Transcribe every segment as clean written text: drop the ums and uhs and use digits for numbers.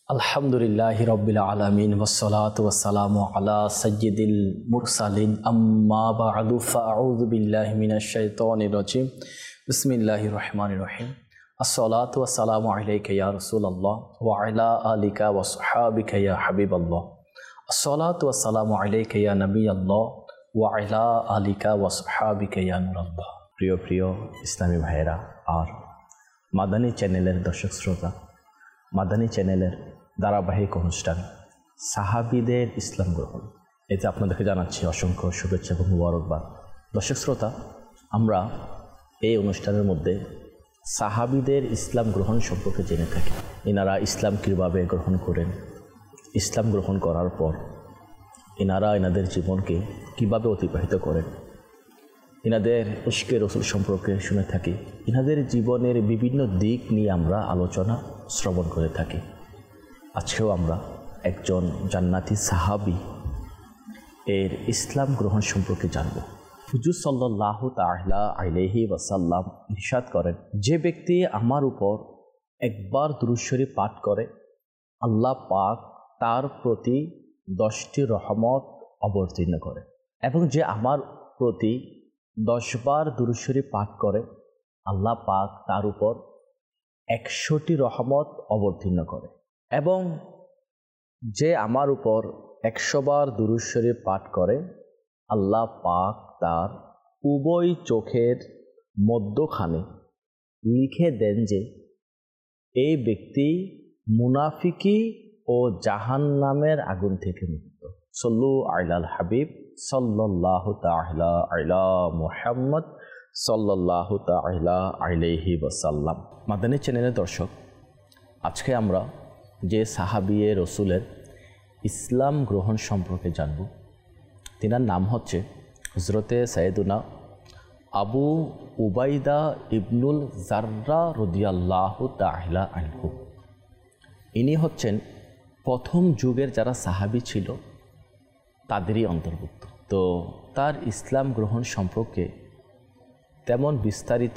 আলহামদুলিল্লাহি রাব্বিল আলামিন ওয়াসসালাতু ওয়াসসালামু আলা সাইয়্যিদিল মুরসালিন আম্মা বা'দু ফাআউযু বিল্লাহি মিনাশ শাইতানির রাজিম বিসমিল্লাহির রহমানির রহিম আসসালাতু ওয়াসসালামু আলাইকা ইয়া রাসূলুল্লাহ ওয়া আলা আলিকা ওয়া সাহবিকা ইয়া হাবিবাল্লাহ আসসালাতু ওয়াসসালামু আলাইকা ইয়া নবিয়াল্লাহ ওয়া আলা আলিকা ওয়া সাহবিকা ইয়া নূরাল্লাহ। প্রিয় প্রিয় ইসলামী ভাইয়েরা আর মাদানী চ্যানেলের দর্শক শ্রোতা, মাদানী চ্যানেলের ধারাবাহিক অনুষ্ঠান সাহাবীদের ইসলাম গ্রহণ, এতে আপনাদেরকে জানাচ্ছি অসংখ্য শুভেচ্ছা এবং মুবারকবাদ। দর্শক শ্রোতা, আমরা এই অনুষ্ঠানের মধ্যে সাহাবীদের ইসলাম গ্রহণ সম্পর্কে জেনে থাকি। এনারা ইসলাম কীভাবে গ্রহণ করেন, ইসলাম গ্রহণ করার পর এনারা এনাদের জীবনকে কিভাবে অতিবাহিত করেন, এনাদের ইশকে রসুল সম্পর্কে শুনে থাকি। এনাদের জীবনের বিভিন্ন দিক নিয়ে আমরা আলোচনা শ্রবণ করে থাকি। আজকেও আমরা একজন জান্নাতি সাহাবী এর ইসলাম গ্রহণ সম্পর্কে জানব। হুজুর সাল্লাল্লাহু তাআলা আলাইহি ওয়াসাল্লাম ইরশাদ করেন, যে ব্যক্তি আমার উপর একবার দুরূদ শরীফ পাঠ করে, আল্লাহ পাক তার প্রতি 10টি রহমত অবতীর্ণ করে, এবং যে আমার প্রতি 10 বার দুরূদ শরীফ পাঠ করে, আল্লাহ পাক তার উপর 100টি রহমত অবতীর্ণ করে, এবং যে আমার উপর 100 বার দুরূদ শরীফ পাঠ করে, আল্লাহ পাক তার উভয় চোখের মধ্যখানে লিখে দেন যে এই ব্যক্তি মুনাফিকি ও জাহান্নামের আগুন থেকে মুক্ত। সল্লু আলাল হাবিব সাল্লাল্লাহু তাআলা আলা মুহাম্মদ সাল্লাল্লাহু তাআলা আলাইহি ওয়াসাল্লাম। মাদানী চ্যানেলের দর্শক, আজকে আমরা যে সাহাবী রসুলের ইসলাম গ্রহণ সম্পর্কে জানব, তিনার নাম হচ্ছে হযরতে সাইয়েদুনা আবু উবাইদা ইবনুল জাররা রাদিয়াল্লাহু তাআলা আনহু। ইনি হচ্ছেন প্রথম যুগের যারা সাহাবী ছিল তাদেরই অন্তর্ভুক্ত। তো তার ইসলাম গ্রহণ সম্পর্কে তেমন বিস্তারিত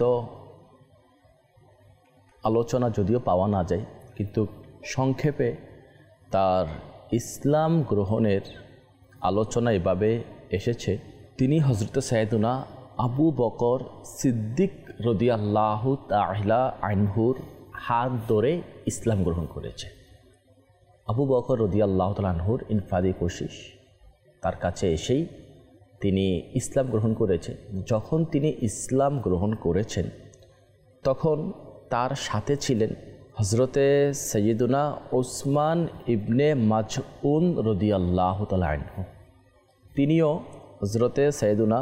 আলোচনা যদিও পাওয়া না যায়, কিন্তু সংক্ষেপে তার ইসলাম গ্রহণের আলোচনা এভাবে এসেছে। তিনি হযরতে সাইয়েদুনা আবু বকর সিদ্দিক রাদিয়াল্লাহু তাআলা আনহুর হাত ধরে ইসলাম গ্রহণ করেছে। আবু বকর রাদিয়াল্লাহু তাআলা আনহুর ইনফাদি কোশিশ, তার কাছে এসেই তিনি ইসলাম গ্রহণ করেছেন। যখন তিনি ইসলাম গ্রহণ করেছেন তখন তার সাথে ছিলেন হযরতে সাইয়েদুনা ওসমান ইবনে মাজউন রাদিয়াল্লাহু তাআলা আনহু। তিনিও হযরতে সাইয়েদুনা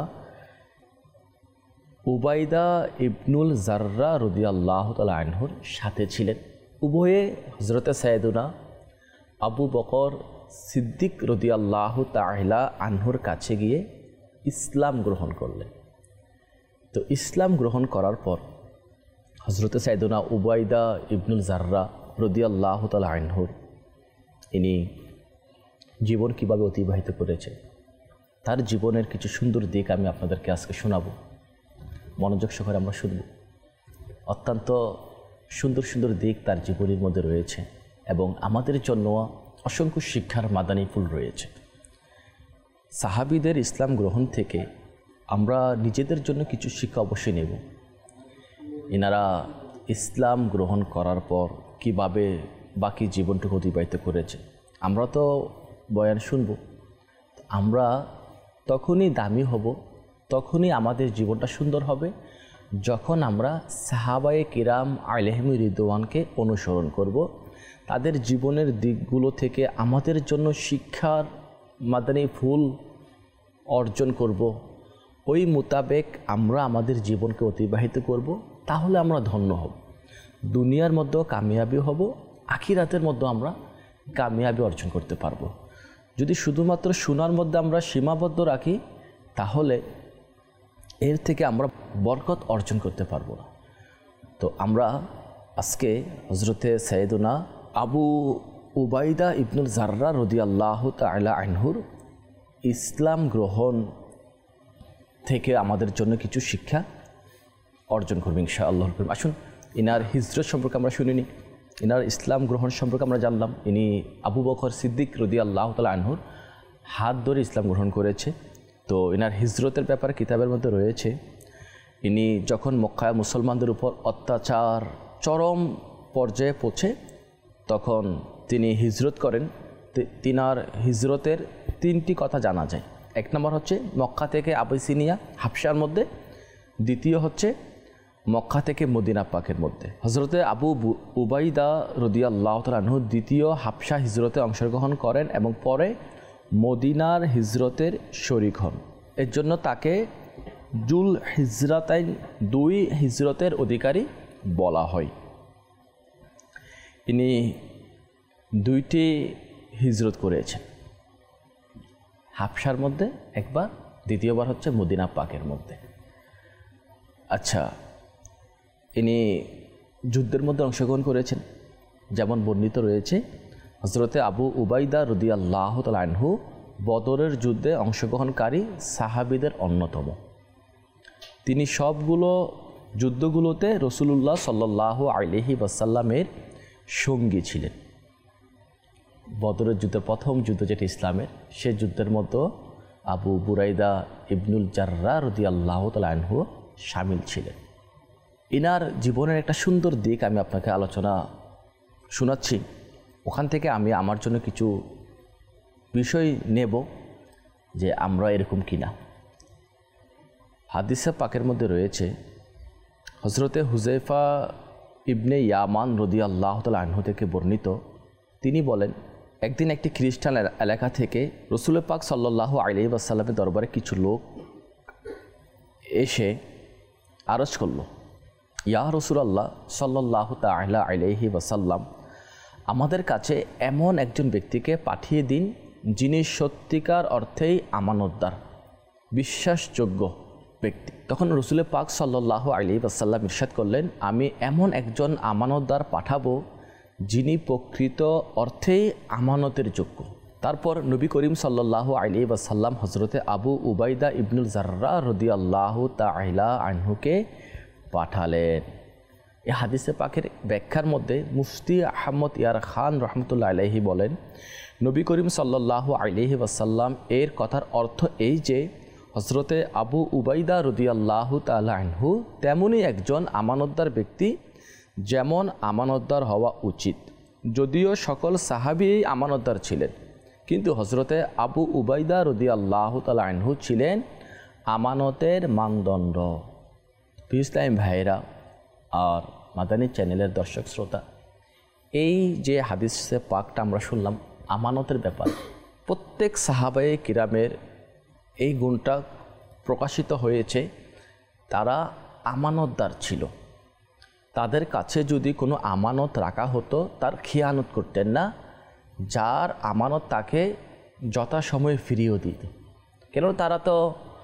উবাইদা ইবনুল জাররা রাদিয়াল্লাহু তাআলা আনহুর সাথে ছিলেন। উভয়ে হযরতে সাইয়েদুনা আবু বকর সিদ্দিক রাদিয়াল্লাহু তাআলা আনহুর কাছে গিয়ে ইসলাম গ্রহণ করলেন। তো ইসলাম গ্রহণ করার পর হযরতে সাইয়েদুনা উবাইদা ইবনুল জাররা রাদিয়াল্লাহু তাআলা আনহুর ইনি জীবন কিভাবে অতিবাহিত করেছে, তার জীবনের কিছু সুন্দর দিক আমি আপনাদেরকে আজকে শোনাবো। মনোযোগ সহকারে আমরা শুনব। অত্যন্ত সুন্দর সুন্দর দিক তার জীবনের মধ্যে রয়েছে, এবং আমাদের জন্য অসংখ্য শিক্ষার মাদানী ফুল রয়েছে। সাহাবীদের ইসলাম গ্রহণ থেকে আমরা নিজেদের জন্য কিছু শিক্ষা অবশ্যই নেব। এনারা ইসলাম গ্রহণ করার পর কিভাবে বাকি জীবনটুকু অতিবাহিত করেছে। আমরা তো বয়ান শুনব, আমরা তখনই দামি হব, তখনই আমাদের জীবনটা সুন্দর হবে যখন আমরা সাহাবায়ে কিরাম আলাইহিম রিদওয়ানকে অনুসরণ করব, তাদের জীবনের দিকগুলো থেকে আমাদের জন্য শিক্ষার মাদানী ফুল অর্জন করব, ওই মোতাবেক আমরা আমাদের জীবনকে অতিবাহিত করব। তাহলে আমরা ধন্য হব, দুনিয়ার মধ্যেও কামিয়াবি হব, আখিরাতের মধ্যেও আমরা কামিয়াবি অর্জন করতে পারব। যদি শুধুমাত্র শোনার মধ্যে আমরা সীমাবদ্ধ রাখি, তাহলে এর থেকে আমরা বরকত অর্জন করতে পারবো না। তো আমরা আজকে হযরতে সাইয়েদুনা আবু উবাইদা ইবনুল জাররা রাদিয়াল্লাহু তাআলা আনহুর ইসলাম গ্রহণ থেকে আমাদের জন্য কিছু শিক্ষা অর্জন করব ইনশাআল্লাহ। আসুন ইনার হিজরত সম্পর্কে আমরা শুনে নিই। এনার ইসলাম গ্রহণ সম্পর্কে আমরা জানলাম, ইনি আবু বকর সিদ্দিক রাদিয়াল্লাহু তাআলা আনহুর হাত ধরে ইসলাম গ্রহণ করেছে। তো এনার হিজরতের ব্যাপারে কিতাবের মধ্যে রয়েছে, ইনি যখন মক্কায় মুসলমানদের উপর অত্যাচার চরম পর্যায়ে পৌঁছে তখন তিনি হিজরত করেন। তিনার হিজরতের 3টি কথা জানা যায়। 1 নম্বর হচ্ছে মক্কা থেকে আবিসিনিয়া হাবশার মধ্যে, দ্বিতীয় হচ্ছে মক্কা থেকে মদিনা পাকের মধ্যে। হজরতে আবু উবাইদা রাদিয়াল্লাহু তাআলা আনহু দ্বিতীয় হাবশা হিজরতে অংশগ্রহণ করেন এবং পরে মদিনার হিজরতের শরিক হন। এর জন্য তাকে জুল হিজরাতাইন 2 হিজরতের অধিকারী বলা হয়। ইনি 2টি হিজরত করেছেন, হাবশার মধ্যে একবার, দ্বিতীয়বার হচ্ছে মদিনা পাকের মধ্যে। আচ্ছা, ইনি যুদ্ধের মধ্যে অংশগ্রহণ করেছেন, যেমন বর্ণিত রয়েছে হজরতে আবু উবাইদা রাদিয়াল্লাহু তাআলা আনহু বদরের যুদ্ধে অংশগ্রহণকারী সাহাবীদের অন্যতম। তিনি সবগুলো যুদ্ধগুলোতে রাসূলুল্লাহ সাল্লাল্লাহু আলাইহি ওয়াসাল্লামের সঙ্গী ছিলেন। বদরের যুদ্ধের প্রথম যুদ্ধ যেটা ইসলামের, সে যুদ্ধের মতো আবু বুরাইদা ইবনুল জাররাহ রাদিয়াল্লাহু তাআলা আনহু শামিল ছিলেন। ইনার জীবনের একটা সুন্দর দিক আমি আপনাকে আলোচনা শোনাচ্ছি, ওখান থেকে আমি আমার জন্য কিছু বিষয় নেব যে আমরা এরকম কিনা। হাদিসে পাকের মধ্যে রয়েছে হজরতে হুযায়ফা ইবনে ইয়ামান রাদিয়াল্লাহু তাআলা আনহু থেকে বর্ণিত, তিনি বলেন, একদিন একটি খ্রিস্টান এলাকা থেকে রাসূল পাক সাল্লাল্লাহু আলাইহি ওয়াসাল্লামের দরবারে কিছু লোক এসে আরজ করল, ইয়া রাসূলুল্লাহ সাল্লাল্লাহু তাআলা আলাইহি ওয়াসাল্লাম, আমাদের কাছে এমন একজন ব্যক্তিকে পাঠিয়ে দিন যিনি সত্যিকার অর্থেই আমানতদার, বিশ্বাসযোগ্য ব্যক্তি। তখন রাসূল পাক সাল্লাল্লাহু আলাইহি ওয়াসাল্লাম ইরশাদ করলেন, আমি এমন একজন আমানতদার পাঠাবো যিনি প্রকৃত অর্থেই আমানতের যোগ্য। তারপর নবী করিম সাল্লাল্লাহু আলাইহি ওয়াসাল্লাম হজরতে আবু উবাইদা ইবনুল জাররাহ রাদিয়াল্লাহু তাআলা আনহুকে পাঠালেন। এই হাদিসে পাকের ব্যাখ্যার মধ্যে মুফতি আহমদ ইয়ার খান রহমতুল্লাহ আলাইহি বলেন, নবী করিম সাল্লাল্লাহু আলাইহি ওয়াসাল্লাম এর কথার অর্থ এই যে হজরতে আবু উবাইদা রাদিয়াল্লাহু তাআলা আনহু তেমনই একজন আমানতদার ব্যক্তি যেমন আমানতদার হওয়া উচিত। যদিও সকল সাহাবী আমানতদার ছিলেন, কিন্তু হজরতে আবু উবাইদা রাদিয়াল্লাহু তাআলা আনহু ছিলেন আমানতের মানদণ্ড। ইসলাম ভাইরা আর মাদানী চ্যানেলের দর্শক শ্রোতা, এই যে হাদিসে পাকটা আমরা শুনলাম আমানতের ব্যাপার, প্রত্যেক সাহাবায়ে কিরামের এই গুণটা প্রকাশিত হয়েছে। তারা আমানতদার ছিল, তাদের কাছে যদি কোনো আমানত রাখা হতো তার খিয়ানত করতেন না, যার আমানত তাকে যথাসময়ে ফিরিয়েও দিত। কেন, তারা তো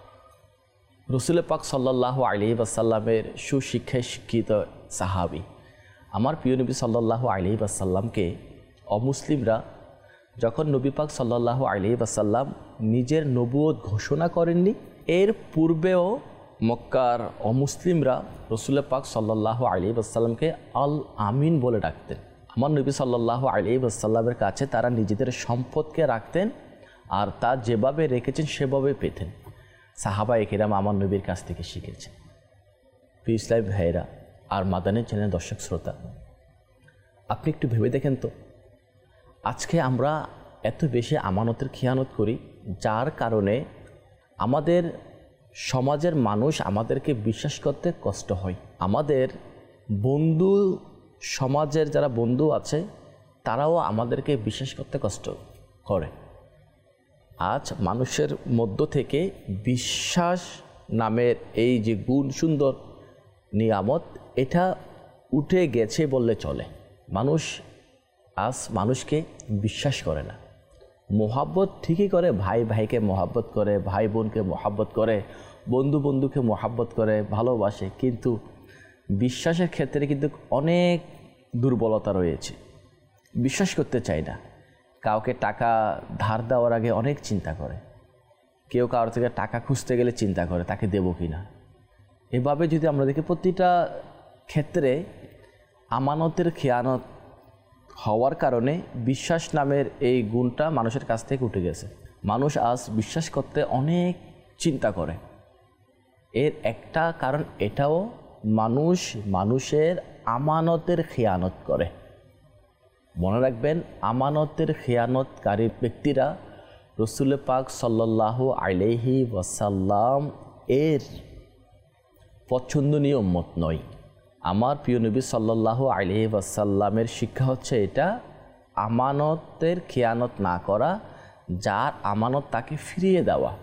রাসূল পাক সাল্লাল্লাহু আলাইহি ওয়াসাল্লামের সুশিক্ষায় শিক্ষিত সাহাবী। আমার প্রিয় নবী সাল্লাল্লাহু আলাইহি ওয়াসাল্লামকে অমুসলিমরা যখন নবী পাক সাল্লাল্লাহু আলাইহি ওয়াসাল্লাম নিজের নবুয়ত ঘোষণা করেননি, এর পূর্বেও মক্কার অমুসলিমরা রাসূল পাক সাল্লাল্লাহু আলাইহি ওয়াসাল্লামকে আল আমিন বলে ডাকতেন। আমার নবী সাল্লাল্লাহু আলাইহি ওয়াসাল্লামের কাছে তারা নিজেদের সম্পদকে রাখতেন আর তা যেভাবে রেখেছেন সেভাবে পেতেন। সাহাবায়ে কিরাম আমার নবীর কাছ থেকে শিখেছেন। ইসলাম ভাইরা আর মাদানী চ্যানেল দর্শক শ্রোতা, আপনি একটু ভেবে দেখেন তো, আজকে আমরা এত বেশি আমানতের খিয়ানত করি, যার কারণে আমাদের সমাজের মানুষ আমাদেরকে বিশ্বাস করতে কষ্ট হয়। আমাদের বন্ধু সমাজের যারা বন্ধু আছে তারাও আমাদেরকে বিশ্বাস করতে কষ্ট করে। আজ মানুষের মধ্য থেকে বিশ্বাস নামের এই যে গুণ সুন্দর নিয়ামত, এটা উঠে গেছে বললে চলে। মানুষ আজ মানুষকে বিশ্বাস করে না। মোহাব্বত ঠিকই করে, ভাই ভাইকে মোহাব্বত করে, ভাই বোনকে মোহাব্বত করে, বন্ধু বন্ধুকে মোহাব্বত করে, ভালোবাসে, কিন্তু বিশ্বাসের ক্ষেত্রে কিন্তু অনেক দুর্বলতা রয়েছে। বিশ্বাস করতে চায় না। কাউকে টাকা ধার দেওয়ার আগে অনেক চিন্তা করে, কেউ কারোর থেকে টাকা খুঁজতে গেলে চিন্তা করে তাকে দেবো কি না। এভাবে যদি আমরা দেখি প্রতিটা ক্ষেত্রে আমানতের খেয়ানত হওয়ার কারণে বিশ্বাস নামের এই গুণটা মানুষের কাছ থেকে উঠে গেছে। মানুষ আজ বিশ্বাস করতে অনেক চিন্তা করে। এর একটা কারণ এটাও, মানুষের আমানতের খেয়ানত করে। মনে রাখবেন, আমানতের খেয়ানতকারী ব্যক্তিরা রাসূল পাক সাল্লাল্লাহু আলাইহি ওয়াসাল্লাম এর পছন্দনীয় উম্মত নয়। আমার প্রিয় নবী সাল্লাল্লাহু আলাইহি ওয়াসাল্লামের শিক্ষা হচ্ছে এটা, আমানতের খেয়ানত না করা, যার আমানত তাকে ফিরিয়ে দেওয়া।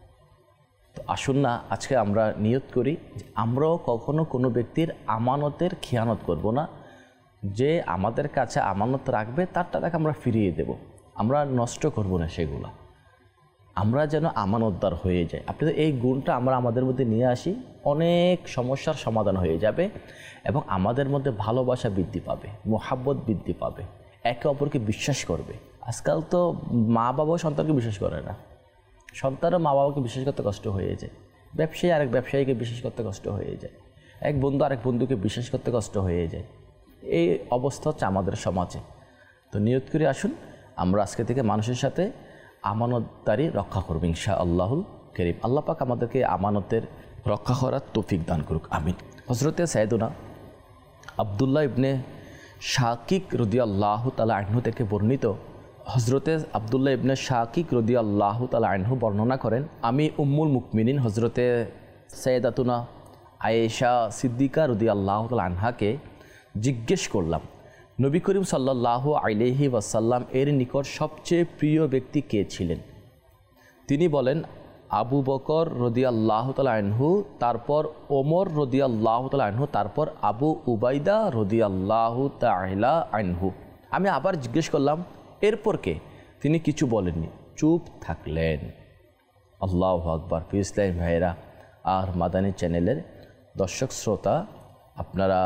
তো আসুন না আজকে আমরা নিয়ত করি যে আমরাও কখনো কোনো ব্যক্তির আমানতের খেয়ানত করব না। যে আমাদের কাছে আমানত রাখবে তার টাকাকে আমরা ফিরিয়ে দেব, আমরা নষ্ট করব না সেগুলো। আমরা যেন আমানতদার হয়ে যাই। আপনাদের এই গুণটা আমরা আমাদের মধ্যে নিয়ে আসি, অনেক সমস্যার সমাধান হয়ে যাবে এবং আমাদের মধ্যে ভালোবাসা বৃদ্ধি পাবে, মোহাব্বত বৃদ্ধি পাবে, একে অপরকে বিশ্বাস করবে। আজকাল তো মা বাবাও সন্তানকে বিশ্বাস করে না, সন্তানও মা বাবাকে বিশ্বাস করতে কষ্ট হয়ে যায়, ব্যবসায়ী আরেক ব্যবসায়ীকে বিশ্বাস করতে কষ্ট হয়ে যায়, এক বন্ধু আরেক বন্ধুকে বিশ্বাস করতে কষ্ট হয়ে যায়। এই অবস্থা হচ্ছে আমাদের সমাজে। তো নিয়ত করে আসুন আমরা আজকে থেকে মানুষের সাথে আমানতদারি রক্ষা করব ইনশাআল্লাহুল কারীম। আল্লাহ পাক আমাদেরকে আমানতের রক্ষা করার তৌফিক দান করুক, আমিন। হযরতে সাইয়েদুনা আব্দুল্লাহ ইবনে শাকিক রাদিয়াল্লাহু তাআলা আনহু থেকে বর্ণিত, হযরতে আব্দুল্লাহ ইবনে শাকিক রাদিয়াল্লাহু তাআলা আনহু বর্ণনা করেন, আমি উম্মুল মুমিনিন হযরতে সাইয়েদাতুনা আয়েশা সিদ্দিকা রাদিয়াল্লাহু তাআলা আনহাকে জিজ্ঞেস করলাম, নবী করিম সাল্লাল্লাহু আলাইহি ওয়াসাল্লাম এর নিকট সবচেয়ে প্রিয় ব্যক্তি কে ছিলেন? তিনি বলেন, আবু বকর রাদিয়াল্লাহু তাআলা আনহু, তারপর ওমর রাদিয়াল্লাহু তাআলা আনহু, তারপর আবু উবাইদা রাদিয়াল্লাহু তাআলা আনহু। আমি আবার জিজ্ঞেস করলাম, এরপর কে? তিনি কিছু বলেননি, চুপ থাকলেন। আল্লাহু আকবার। ইসলাম ভাইরা আর মাদানী চ্যানেলের দর্শক শ্রোতা, আপনারা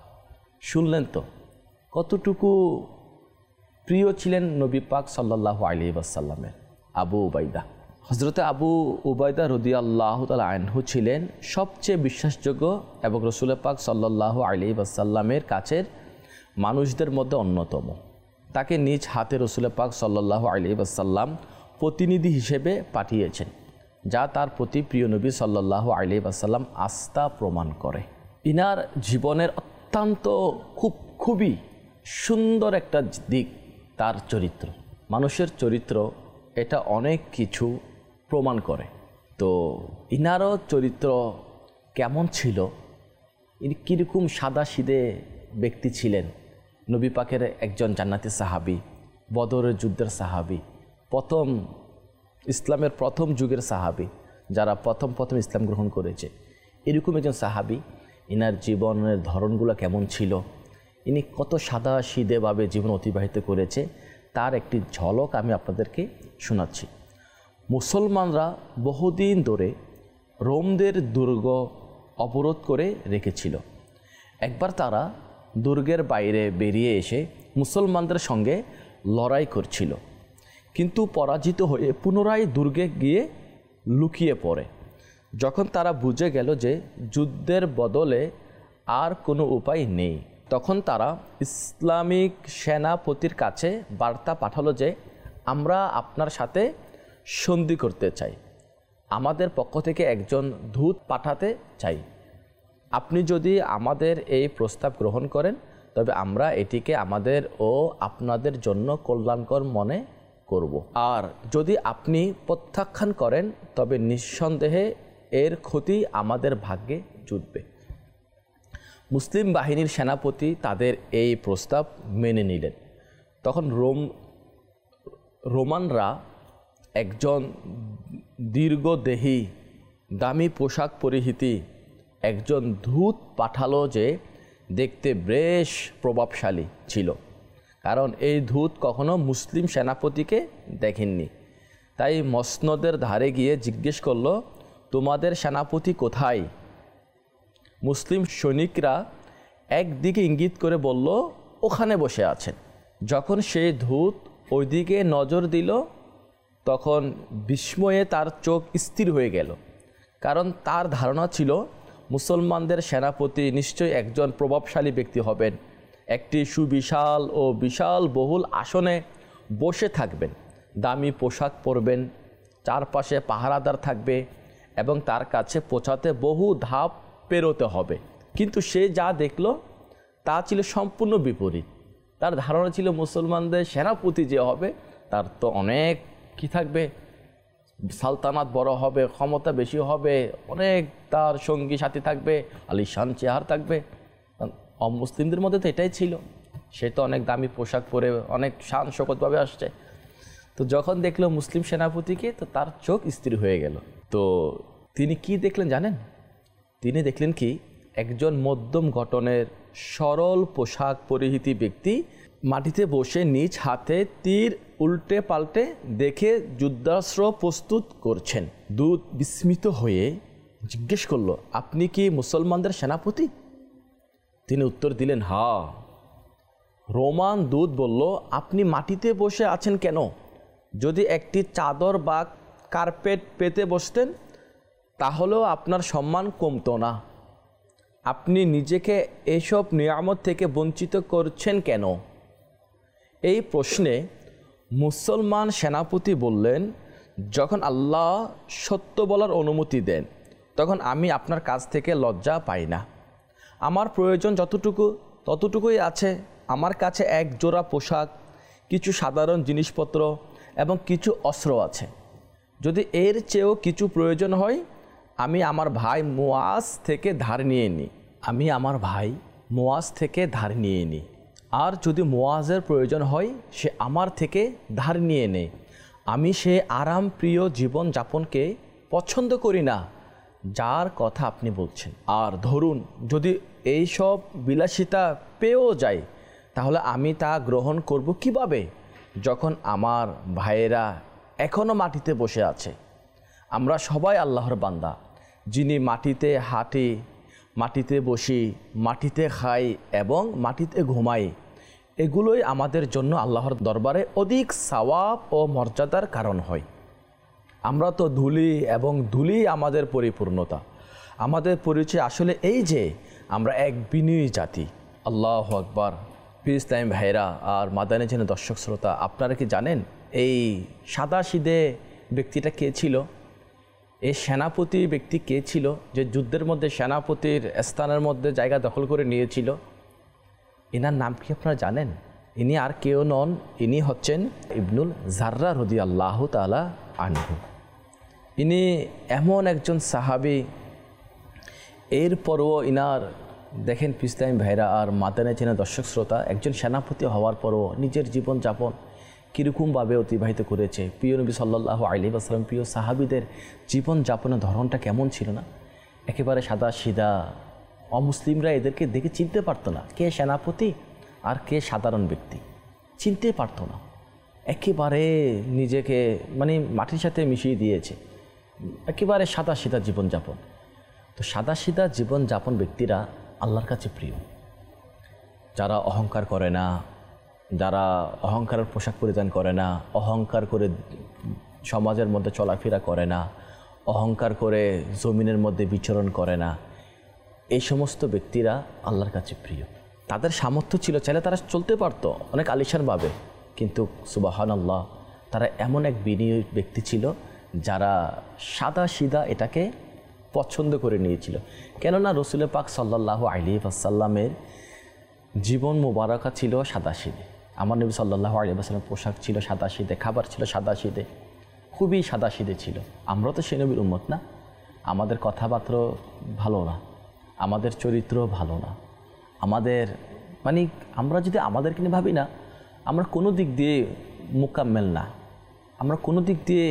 শুনলেন তো কতটুকু প্রিয় ছিলেন নবী পাক সাল্লাল্লাহু আলাইহি ওয়াসাল্লামের আবু উবাইদা। হযরতে আবু উবাইদা রাদিয়াল্লাহু তাআলা আনহু ছিলেন সবচেয়ে বিশ্বাসযোগ্য এবং রাসূল পাক সাল্লাল্লাহু আলাইহি ওয়াসাল্লামের কাছের মানুষদের মধ্যে অন্যতম। তাকে নিজ হাতে রাসূল পাক সাল্লাল্লাহু আলাইহি ওয়াসাল্লাম প্রতিনিধি হিসেবে পাঠিয়েছেন, যা তার প্রতি প্রিয় নবী সাল্লাল্লাহু আলাইহি ওয়াসাল্লাম আস্থা প্রমাণ করে। ইনার জীবনের অত্যন্ত খুবই সুন্দর একটা দিক তার চরিত্র। মানুষের চরিত্র এটা অনেক কিছু প্রমাণ করে। তো ইনারও চরিত্র কেমন ছিল, ইনি কীরকম সাদাসিধে ব্যক্তি ছিলেন? নবী পাকের একজন জান্নাতি সাহাবী, বদরের যুদ্ধের সাহাবী, ইসলামের প্রথম যুগের সাহাবী, যারা প্রথম ইসলাম গ্রহণ করেছে, এরকম একজন সাহাবী। ইনার জীবনের ধরনগুলো কেমন ছিল, ইনি কত সাদাসিধেভাবে জীবন অতিবাহিত করেছে, তার একটি ঝলক আমি আপনাদেরকে শোনাচ্ছি। মুসলমানরা বহুদিন ধরে রোমদের দুর্গ অবরোধ করে রেখেছিল। একবার তারা দুর্গের বাইরে বেরিয়ে এসে মুসলমানদের সঙ্গে লড়াই করছিল, কিন্তু পরাজিত হয়ে পুনরায় দুর্গে গিয়ে লুকিয়ে পড়ে। যখন তারা বুঝে গেল যে যুদ্ধের বদলে আর কোনো উপায় নেই, তখন তারা ইসলামিক সেনাপতির কাছে বার্তা পাঠালো যে আমরা আপনার সাথে সন্ধি করতে চাই, আমাদের পক্ষ থেকে একজন দূত পাঠাতে চাই। আপনি যদি আমাদের এই প্রস্তাব গ্রহণ করেন তবে আমরা এটিকে আমাদের ও আপনাদের জন্য কল্যাণকর মনে করব, আর যদি আপনি প্রত্যাখ্যান করেন তবে নিঃসন্দেহে এর ক্ষতি আমাদের ভাগ্যে জুটবে। মুসলিম বাহিনীর সেনাপতি তাদের এই প্রস্তাব মেনে নিলেন। তখন রোমানরা একজন দীর্ঘদেহী দামি পোশাক পরিহিতি একজন দূত পাঠালো, যে দেখতে বেশ প্রভাবশালী ছিল, কারণ এই দূত কখনো মুসলিম সেনাপতিকে দেখেননি। তাই মসনদের ধারে গিয়ে জিজ্ঞেস করলো, তোমাদের সেনাপতি কোথায়? মুসলিম সৈনিকরা একদিকে ইঙ্গিত করে বলল, ওখানে বসে আছেন। যখন সেই দূত ওইদিকে নজর দিল তখন বিস্ময়ে তার চোখ স্থির হয়ে গেল, কারণ তার ধারণা ছিল মুসলমানদের সেনাপতি নিশ্চয়ই একজন প্রভাবশালী ব্যক্তি হবেন একটি সুবিশাল ও বিশাল বহুল আসনে বসে থাকবেন, দামি পোশাক পরবেন, চারপাশে পাহারাদার থাকবে এবং তার কাছে পৌঁছাতে বহু ধাপ পেরোতে হবে। কিন্তু সে যা দেখল তা ছিল সম্পূর্ণ বিপরীত। তার ধারণা ছিল মুসলমানদের সেনাপতি যে হবে তার তো অনেক কি থাকবে, সালতানাত বড় হবে, ক্ষমতা বেশি হবে, অনেক তার সঙ্গী সাথী থাকবে, আলিশান চেহারা থাকবে। অমুসলিমদের মধ্যে তো এটাই ছিল, সে তো অনেক দামি পোশাক পরে অনেক শান শকতভাবে আসছে। তো যখন দেখলো মুসলিম সেনাপতিকে তো তার চোখ স্থির হয়ে গেল। তো তিনি কি দেখলেন জানেন? তিনি দেখলেন কি, একজন মধ্যম গঠনের সরল পোশাক পরিহিত ব্যক্তি মাটিতে বসে নিজ হাতে তীর উল্টে পাল্টে দেখে যুদ্ধাস্ত্র প্রস্তুত করছেন। দূত বিস্মিত হয়ে জিজ্ঞেস করলো, আপনি কি মুসলমানদের সেনাপতি? তিনি উত্তর দিলেন, হ্যাঁ। রোমান দূত বলল, আপনি মাটিতে বসে আছেন কেন? যদি একটি চাদর বা কার্পেট পেতে বসতেন তাহলেও আপনার সম্মান কমতো না। আপনি নিজেকে এসব নিয়ামত থেকে বঞ্চিত করছেন কেন? এই প্রশ্নে মুসলমান সেনাপতি বললেন, যখন আল্লাহ সত্য বলার অনুমতি দেন তখন আমি আপনার কাছ থেকে লজ্জা পাই না। আমার প্রয়োজন ততটুকুই আছে। আমার কাছে এক জোড়া পোশাক, কিছু সাধারণ জিনিসপত্র এবং কিছু অস্ত্র আছে। যদি এর চেয়েও কিছু প্রয়োজন হয় আমি আমার ভাই মুআজ থেকে ধার নিয়ে নিই। আর যদি মুআজের প্রয়োজন হয় সে আমার থেকে ধার নিয়ে নেয়। আমি সে আরাম প্রিয় জীবন যাপনকে পছন্দ করি না যার কথা আপনি বলছেন। আর ধরুন যদি এই সব বিলাসিতা পেয়েও যায় তাহলে আমি তা গ্রহণ করব কিভাবে, যখন আমার ভাইয়েরা এখনও মাটিতে বসে আছে? আমরা সবাই আল্লাহর বান্দা, যিনি মাটিতে হাঁটি, মাটিতে বসি, মাটিতে খাই এবং মাটিতে ঘুমাই। এগুলোই আমাদের জন্য আল্লাহর দরবারে অধিক সওয়াব ও মর্যাদার কারণ হয়। আমরা তো ধুলি এবং ধুলি আমাদের পরিপূর্ণতা। আমাদের পরিচয় আসলে এই যে আমরা এক বিনয়ী জাতি। আল্লাহু আকবার। প্রিয় ইসলামী ভাইরা আর মাদানী চ্যানেল দর্শক শ্রোতা, আপনারা কি জানেন এই সাদাসিধে ব্যক্তিটা কে ছিল? এই সেনাপতি ব্যক্তি কে ছিল যে যুদ্ধের মধ্যে সেনাপতির স্থানের মধ্যে জায়গা দখল করে নিয়েছিল? এনার নাম কি আপনারা জানেন? ইনি আর কেউ নন, ইনি হচ্ছেন ইবনুল জাররা রাদিয়াল্লাহু তাআলা আনহু। ইনি এমন একজন সাহাবী, এরপরও ইনার দেখেন ইসলামী ভাইরা আর মাদানী চ্যানেল দর্শক শ্রোতা, একজন সেনাপতি হওয়ার পরও নিজের জীবনযাপন কীরকমভাবে অতিবাহিত করেছে। প্রিয় নবী সাল্লাল্লাহু আলাইহি ওয়াসাল্লাম, প্রিয় সাহাবীদের জীবনযাপনের ধরনটা কেমন ছিল না? একেবারে সাদা সিধা। অমুসলিমরা এদেরকে দেখে চিনতে পারতো না কে সেনাপতি আর কে সাধারণ ব্যক্তি, চিনতে পারতো না। একেবারে নিজেকে মাটির সাথে মিশিয়ে দিয়েছে, একেবারে সাদা সিধা জীবনযাপন। তো সাদা সিধা জীবনযাপন ব্যক্তিরা আল্লাহর কাছে প্রিয়। যারা অহংকার করে না, যারা অহংকারের পোশাক পরিধান করে না, অহংকার করে সমাজের মধ্যে চলাফেরা করে না, অহংকার করে জমিনের মধ্যে বিচরণ করে না, এই সমস্ত ব্যক্তিরা আল্লাহর কাছে প্রিয়। তাদের সামর্থ্য ছিল, চাইলে তারা চলতে পারতো অনেক আলিশানভাবে, কিন্তু সুবহানাল্লাহ, তারা এমন এক বিনয়ী ব্যক্তি ছিল যারা সাদা সিধা এটাকে পছন্দ করে নিয়েছিল। কেননা রাসূল পাক সাল্লাল্লাহু আলাইহি ওয়াসাল্লামের জীবন মুবারকা ছিল সাদাসিধে। আমার নবী সাল্লাল্লাহু আলাইহি ওয়াসাল্লামের পোশাক ছিল সাদাসিধে, খাবার ছিল সাদাসিধে, খুবই সাদাসিধে ছিল। আমরা তো সেই নবীর উম্মত না, আমাদের কথাবার্তা ভালো না, আমাদের চরিত্র ভালো না, আমাদের আমরা যদি আমাদেরকে নিয়ে ভাবি না, আমরা কোনো দিক দিয়ে মুকাম্মেল না, আমরা কোনো দিক দিয়ে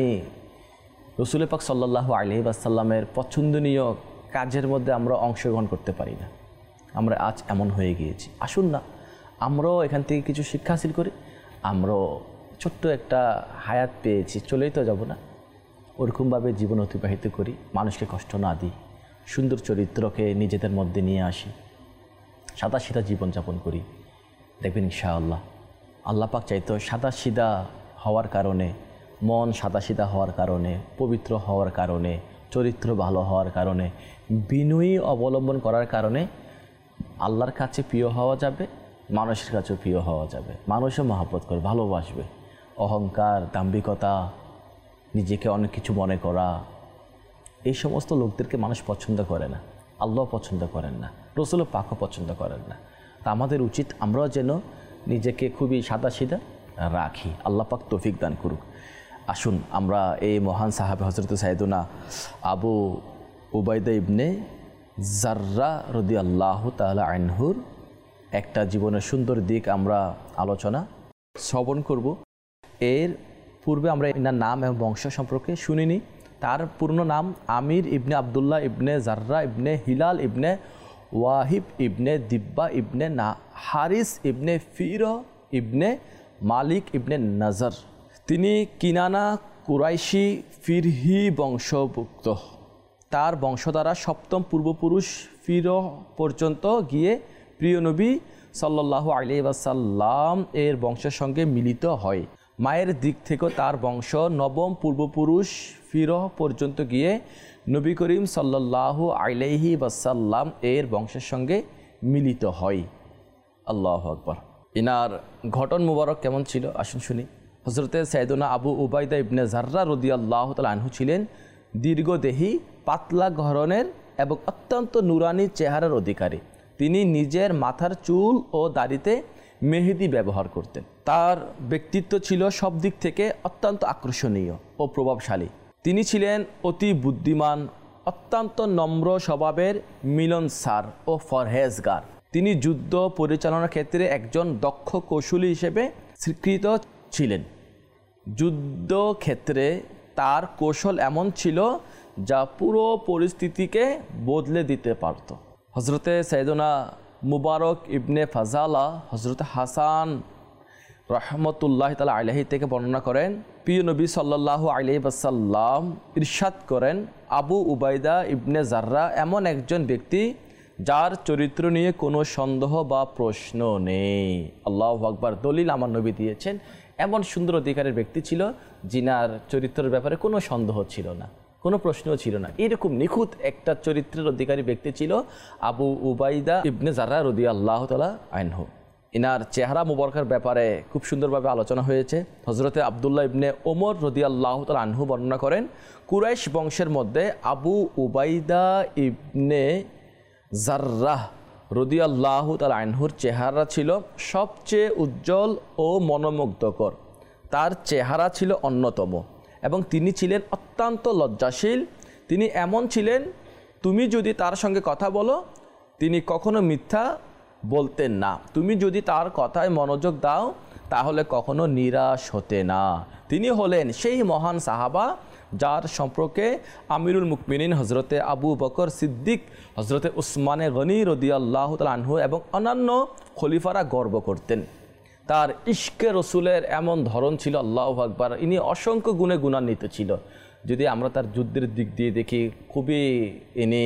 রাসূল পাক সাল্লাল্লাহু আলাইহি ওয়াসাল্লামের পছন্দনীয় কাজের মধ্যে আমরা অংশগ্রহণ করতে পারি না। আমরা আজ এমন হয়ে গিয়েছি। আসুন না আমরাও এখান থেকে কিছু শিক্ষা হাসিল করি। আমরাও ছোট্ট একটা হায়াত পেয়েছি, চলেই তো যাব না, ওরকমভাবে জীবন অতিবাহিত করি, মানুষকে কষ্ট না দিই, সুন্দর চরিত্রকে নিজেদের মধ্যে নিয়ে আসি, সাদা সিধা জীবনযাপন করি। দেখবেন ইনশাআল্লাহ আল্লাহ পাক চাইতো সাদা সিধা হওয়ার কারণে, মন সাদা সিধা হওয়ার কারণে, পবিত্র হওয়ার কারণে, চরিত্র ভালো হওয়ার কারণে, বিনয়ী অবলম্বন করার কারণে আল্লাহর কাছে প্রিয় হওয়া যাবে মানুষের কাছেও প্রিয় হওয়া যাবে, মানুষও মহব্বত করে ভালোবাসবে। অহংকার, দাম্ভিকতা, নিজেকে অনেক কিছু মনে করা, এই সমস্ত লোকদেরকে মানুষ পছন্দ করে না, আল্লাহ পছন্দ করেন না, রসুল পাকও পছন্দ করেন না। তা আমাদের উচিত আমরাও যেন নিজেকে খুবই সাদাসিধা রাখি। আল্লাহ পাক তৌফিক দান করুক। আসুন আমরা এই মহান সাহাবে হযরত সাইয়েদুনা আবু উবাইদা ইবনে জাররা রাদিয়াল্লাহু তাআলা আনহুর একটা জীবনের সুন্দর দিক আমরা আলোচনা শ্রবণ করব। এর পূর্বে আমরা এনার নাম এবং বংশ সম্পর্কে শুনিনি। তার পূর্ণ নাম আমির ইবনে আবদুল্লাহ ইবনে জাররা ইবনে হিলাল ইবনে ওয়াহিব ইবনে দিব্বা ইবনে হারিস ইবনে ফির ইবনে মালিক ইবনে নজর। তিনি কিনানা কুরাইশি ফিরহি বংশভুক্ত। তার বংশধারা সপ্তম পূর্বপুরুষ ফির পর্যন্ত গিয়ে প্রিয় নবী সাল্লাল্লাহু আলাইহি ওয়াসাল্লাম এর বংশের সঙ্গে মিলিত হয়। মায়ের দিক থেকেও তার বংশ নবম পূর্বপুরুষ ফিরহ পর্যন্ত গিয়ে নবী করিম সাল্লাল্লাহু আলাইহি ওয়াসাল্লাম এর বংশের সঙ্গে মিলিত হয়। আল্লাহু আকবার। ইনার ঘটন মুবারক কেমন ছিল আসুন শুনি। হযরতে সাইয়েদুনা আবু উবাইদা ইবনে জাররা রাদিয়াল্লাহু তাআলা আনহু ছিলেন দীর্ঘদেহী, পাতলা গড়নের এবং অত্যন্ত নুরানি চেহারার অধিকারী। তিনি নিজের মাথার চুল ও দাড়িতে মেহেদি ব্যবহার করতেন। তার ব্যক্তিত্ব ছিল সব দিক থেকে অত্যন্ত আকর্ষণীয় ও প্রভাবশালী। তিনি ছিলেন অতি বুদ্ধিমান, অত্যন্ত নম্র স্বভাবের, মিলনসার ও ফরহেজগার। তিনি যুদ্ধ পরিচালনার ক্ষেত্রে একজন দক্ষ কৌশলী হিসেবে স্বীকৃত ছিলেন। যুদ্ধক্ষেত্রে তার কৌশল এমন ছিল যা পুরো পরিস্থিতিকে বদলে দিতে পারত। হযরতে সাইয়েদুনা মুবারক ইবনে ফাজালা হযরত হাসান রহমতুল্লাহ তাআলা আলাইহি থেকে বর্ণনা করেন, প্রিয় নবী সাল্লাল্লাহু আলাইহি ওয়াসাল্লাম ইরশাদ করেন, আবু উবাইদা ইবনে জাররা এমন একজন ব্যক্তি যার চরিত্র নিয়ে কোনো সন্দেহ বা প্রশ্ন নেই। আল্লাহু আকবার। দলিল আমার নবী দিয়েছেন, এমন সুন্দর অধিকারের ব্যক্তি ছিল যিনার চরিত্রের ব্যাপারে কোনো সন্দেহ ছিল না, কোনো প্রশ্নও ছিল না। এরকম নিখুঁত একটা চরিত্রের অধিকারী ব্যক্তি ছিল আবু উবাইদা ইবনে জাররা রাদিয়াল্লাহু তাআলা আনহু। ইনার চেহারা মুবারকের ব্যাপারে খুব সুন্দরভাবে আলোচনা হয়েছে। হযরতে আব্দুল্লাহ ইবনে ওমর রাদিয়াল্লাহু তাআলা আনহু বর্ণনা করেন, কুরাইশ বংশের মধ্যে আবু উবাইদা ইবনে জাররাহ রাদিয়াল্লাহু তাআলা আনহুর চেহারা ছিল সবচেয়ে উজ্জ্বল ও মনোমুগ্ধকর। তার চেহারা ছিল অন্যতম এবং তিনি ছিলেন অত্যন্ত লজ্জাশীল। তিনি এমন ছিলেন, তুমি যদি তার সঙ্গে কথা বলো তিনি কখনো মিথ্যা বলতেন না। তুমি যদি তার কথায় মনোযোগ দাও তাহলে কখনো নিরাশ হতে না। তিনি হলেন সেই মহান সাহাবা যার সম্পর্কে আমিরুল মুকমিনিন হযরতে আবু বকর সিদ্দিক, হযরতে উসমানে গনি রাদিয়াল্লাহু তাআলা আনহু এবং অন্যান্য খলিফারা গর্ব করতেন। তার ইশকে রসুলের এমন ধরন ছিল, আল্লাহু আকবার, ইনি অসংখ্য গুণে গুণান্বিত ছিল। যদি আমরা তার যুদ্ধের দিক দিয়ে দেখি খুবই ইনি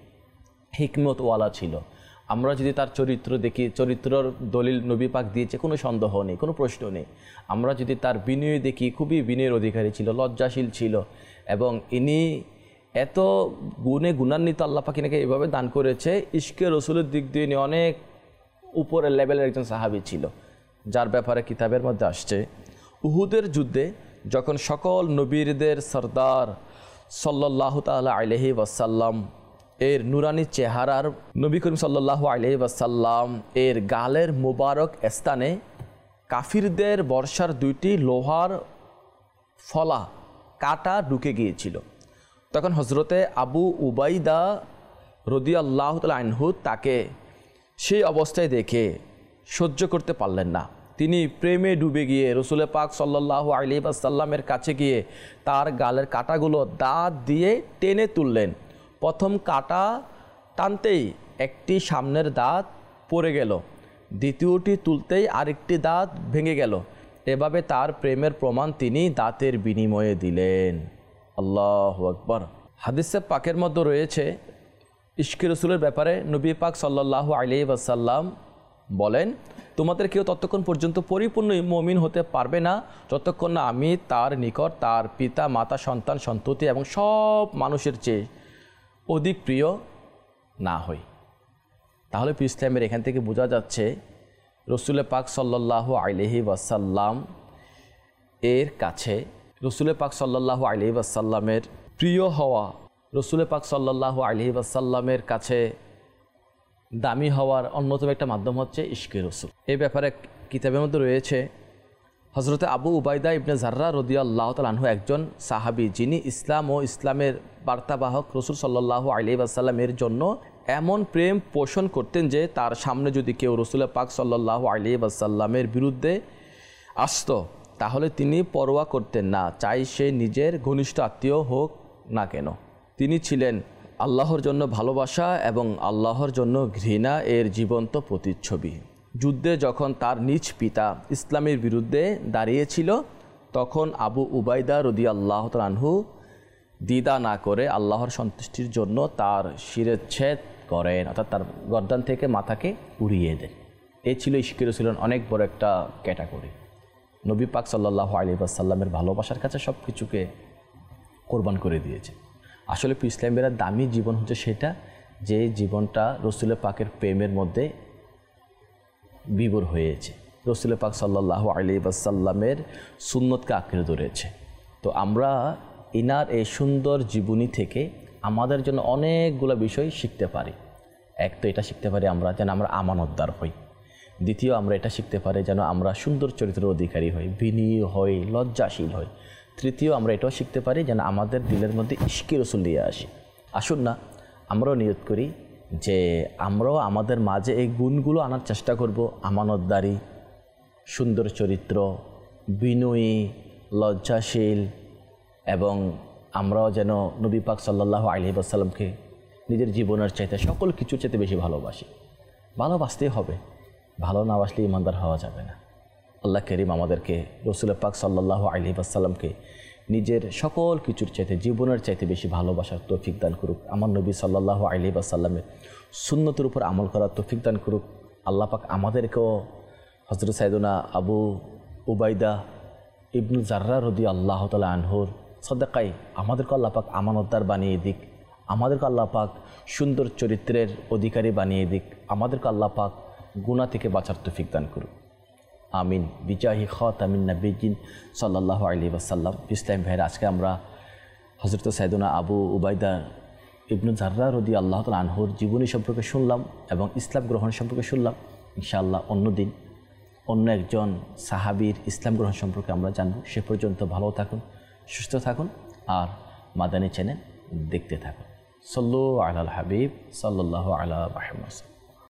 হিকমতওয়ালা ছিল। আমরা যদি তার চরিত্র দেখি, চরিত্রর দলিল নবী পাক দিয়েছে, কোনো সন্দেহ নেই, কোনো প্রশ্ন নেই। আমরা যদি তার বিনয় দেখি, খুবই বিনয়ের অধিকারী ছিল, লজ্জাশীল ছিল এবং ইনি এত গুণে গুণান্বিত, আল্লাহ পাক ইনাকে এভাবে দান করেছে। ইশকে রসুলের দিক দিয়ে ইনি অনেক উপরের লেভেলের একজন সাহাবী ছিল, যার ব্যাপারে কিতাবের মধ্যে আসছে। উহুদের যুদ্ধে যখন সকল নবীদের সরদার সাল্লাল্লাহু তাআলা আলাইহি ওয়াসাল্লাম এর নুরানি চেহারার নবী করিম সাল্লাল্লাহু আলাইহি ওয়াসাল্লাম এর গালের মুবারক স্থানে কাফিরদের বর্ষার দুইটি লোহার ফলা কাটা ঢুকে গিয়েছিল। তখন হযরতে আবু উবাইদা রাদিয়াল্লাহু তাআলা আনহু তাকে সেই অবস্থায় দেখে সহ্য করতে পারলেন না। তিনি প্রেমে ডুবে গিয়ে রসুল পাক সাল্লাল্লাহু আলাইহি ওয়াসাল্লামের কাছে গিয়ে তার গালের কাটাগুলো দাঁত দিয়ে টেনে তুললেন। প্রথম কাটা টানতেই একটি সামনের দাঁত পড়ে গেল, দ্বিতীয়টি তুলতেই আরেকটি দাঁত ভেঙে গেল। এভাবে তার প্রেমের প্রমাণ তিনি দাঁতের বিনিময়ে দিলেন। আল্লাহু আকবার। হাদিসে পাকের মধ্যে রয়েছে, ইশকে রসুলের ব্যাপারে নবী পাক সাল্লাল্লাহু আলাইহি ওয়াসাল্লাম বলেন, তোমাদের কেউ ততক্ষণ পর্যন্ত পরিপূর্ণ মুমিন হতে পারবে না যতক্ষণ না আমি তার নিকট তার পিতা, মাতা, সন্তান, সন্ততি এবং সব মানুষের চেয়ে অধিক প্রিয় না হই। তাহলে ইসলামের এখান থেকে বোঝা যাচ্ছে রসুল পাক সাল্লাল্লাহু আলাইহি ওয়াসাল্লাম এর কাছে রসুল পাক সাল্লাল্লাহু আলাইহি ওয়াসাল্লামের প্রিয় হওয়া, রসুল পাক সাল্লাল্লাহু আলাইহি ওয়াসাল্লামের কাছে দামি হওয়ার অন্যতম একটা মাধ্যম হচ্ছে ইশকে রসুল। এই ব্যাপারে কিতাবের মধ্যে রয়েছে হযরতে আবু উবাইদা ইবনে জাররা রাদিয়াল্লাহু তাআলা আনহু একজন সাহাবী, যিনি ইসলাম ও ইসলামের বার্তাবাহক রসুল সাল্লাল্লাহু আলাইহি ওয়াসাল্লামের জন্য এমন প্রেম পোষণ করতেন যে তার সামনে যদি কেউ রসুল পাক সাল্লাল্লাহু আলাইহি ওয়াসাল্লামের বিরুদ্ধে আসতো তাহলে তিনি পরোয়া করতেন না, চাই সে নিজের ঘনিষ্ঠ আত্মীয় হোক না কেন। তিনি ছিলেন আল্লাহর জন্য ভালোবাসা এবং আল্লাহর জন্য ঘৃণা এর জীবন্ত প্রতিচ্ছবি। যুদ্ধে যখন তার নিজ পিতা ইসলামের বিরুদ্ধে দাঁড়িয়েছিল তখন আবু উবাইদা রাদিয়াল্লাহু তাআলা আনহু দ্বিধা না করে আল্লাহর সন্তুষ্টির জন্য তার শিরচ্ছেদ করেন, অর্থাৎ তার গর্দান থেকে মাথাকে উড়িয়ে দেন। এই ছিল ইশকে রাসূলের অনেক বড় একটা ক্যাটাগরি। নবী পাক সাল্লাল্লাহু আলাইহি ওয়াসাল্লামের ভালোবাসার কাছে সব কিছুকে কোরবান করে দিয়েছে। আসলে ইসলামের দামি জীবন হচ্ছে সেটা যে জীবনটা রসুল পাকের প্রেমের মধ্যে বিভোর হয়েছে, রসুল পাক সাল্লাল্লাহু আলাইহি ওয়াসাল্লামের সুন্নতকে আঁকড়ে ধরেছে। তো আমরা ইনার এই সুন্দর জীবনী থেকে আমাদের জন্য অনেকগুলো বিষয় শিখতে পারি। এক তো এটা শিখতে পারি আমরা যেন আমরা আমানতদার হই। দ্বিতীয় আমরা এটা শিখতে পারি যেন আমরা সুন্দর চরিত্রের অধিকারী হই, বিনয়ী হই, লজ্জাশীল হই। তৃতীয় আমরা এটাও শিখতে পারি যেন আমাদের দিলের মধ্যে ইশকে রসুল নিয়ে আসি। আসুন না আমরাও নিয়ত করি যে আমরাও আমাদের মাঝে এই গুণগুলো আনার চেষ্টা করব, আমানতদারি, সুন্দর চরিত্র, বিনয়ী, লজ্জাশীল, এবং আমরাও যেন নবী পাক সাল্লাল্লাহু আলাইহি ওয়াসাল্লামকে নিজের জীবনের চাইতে সকল কিছুর চাইতে বেশি ভালোবাসি। ভালোবাসতেই হবে, ভালো না বাসলে ইমানদার হওয়া যাবে না। আল্লাহ করিম আমাদেরকে রসুল পাক সাল্লাল্লাহু আলাইহি ওয়াসাল্লামকে নিজের সকল কিছুর চাইতে জীবনের চাইতে বেশি ভালোবাসার তৌফিক দান করুক। আমার নবী সাল্লাল্লাহু আলাইহি ওয়াসাল্লামের সুন্নতের উপর আমল করার তৌফিক দান করুক। আল্লাহ পাক আমাদেরকেও হযরত সাইয়েদুনা আবু উবাইদা ইবনু জাররা রাদিয়াল্লাহু তাআলা আনহুর সদকায় আমাদেরকে আল্লাহ পাক আমানতদার বানিয়ে দিক, আমাদেরকে আল্লাহ পাক সুন্দর চরিত্রের অধিকারী বানিয়ে দিক, আমাদেরকে আল্লাহ পাক গুনাহ থেকে বাঁচার তৌফিক দান করুক। আমিন বিজাহি খাতামিন নবিয়্যিন সাল্লাল্লাহু আলাইহি ওয়াসাল্লাম। ইসলাম ভাইয়ের আজকে আমরা হযরত সাইয়েদুনা আবু উবাইদা ইবনু জাররা রাদিয়াল্লাহু তাআলা আনহুর জীবনী সম্পর্কে শুনলাম এবং ইসলাম গ্রহণ সম্পর্কে শুনলাম। ইনশাআল্লাহ অন্যদিন অন্য একজন সাহাবীর ইসলাম গ্রহণ সম্পর্কে আমরা জানব। সে পর্যন্ত ভালো থাকুন, সুস্থ থাকুন আর মাদানী চ্যানেল দেখতে থাকুন। সাল্লু আলাল হাবিব সাল্লাল্লাহু আলা মুহাম্মদ।